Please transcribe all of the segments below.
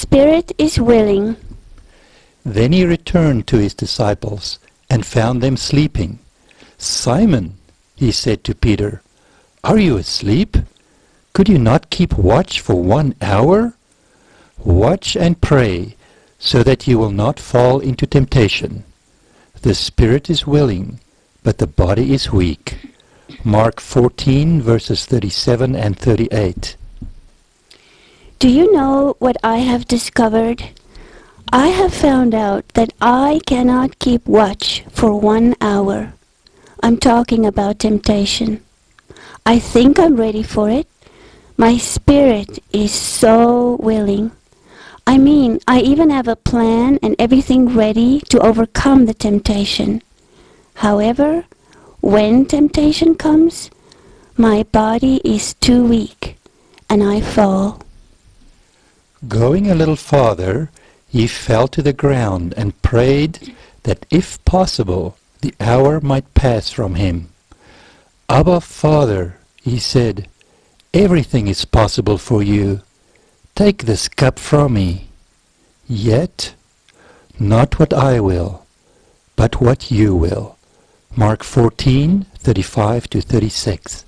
spirit is willing. Then he returned to his disciples and found them sleeping. "Simon," he said to Peter, "are you asleep? Could you not keep watch for 1 hour? Watch and pray, so that you will not fall into temptation. The spirit is willing, but the body is weak." Mark 14, verses 37 and 38. Do you know what I have discovered? I have found out that I cannot keep watch for 1 hour. I'm talking about temptation. I think I'm ready for it. My spirit is so willing. I mean, I even have a plan and everything ready to overcome the temptation. However, when temptation comes, my body is too weak and I fall. Going a little farther, he fell to the ground and prayed that if possible the hour might pass from him. "Abba, Father," he said, "everything is possible for you. Take this cup from me. Yet, not what I will, but what you will." Mark 14, 35 to 36.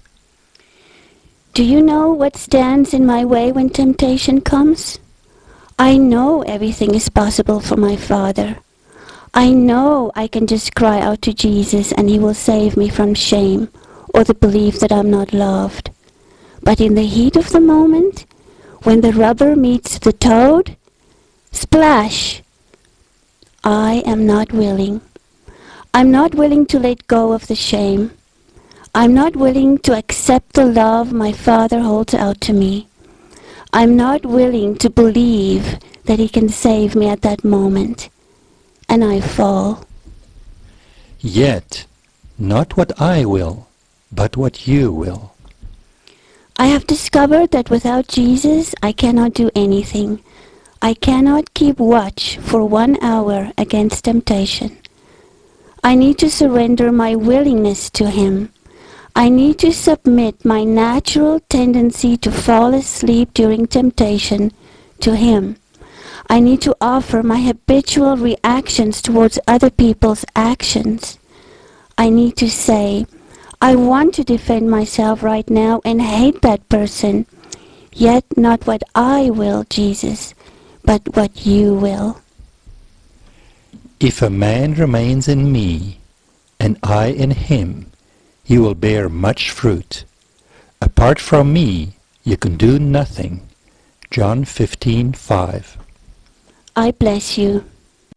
Do you know what stands in my way when temptation comes? I know everything is possible for my Father. I know I can just cry out to Jesus and he will save me from shame or the belief that I'm not loved. But in the heat of the moment, when the rubber meets the toad, splash! I am not willing. I'm not willing to let go of the shame. I'm not willing to accept the love my Father holds out to me. I'm not willing to believe that he can save me at that moment. And I fall. Yet, not what I will, but what you will. I have discovered that without Jesus, I cannot do anything. I cannot keep watch for 1 hour against temptation. I need to surrender my willingness to him. I need to submit my natural tendency to fall asleep during temptation to him. I need to offer my habitual reactions towards other people's actions. I need to say, I want to defend myself right now and hate that person, yet not what I will, Jesus, but what you will. If a man remains in me, and I in him, he will bear much fruit. Apart from me, you can do nothing. John 15:5. I bless you.